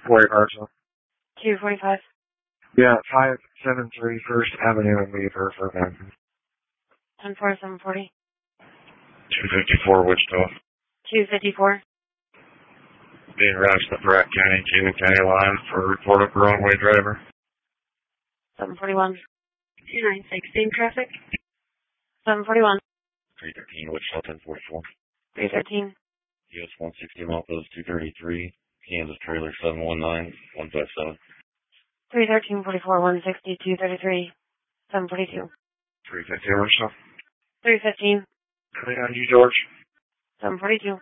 Corey Marshall. 245. Yeah, 573 First Avenue in Weaver for Mountain. 14740. 254 Wichita. 254. Being routed to the Pratt County, Kingman County line for a report of wrong-way driver. 741. 2916 traffic. 741. 313 Wichita 1044. 313. US 160 Maltos 233. Kansas trailer 719 157. 313 44 160 233. 742. 350 Wichita. 315. 29 George. 742.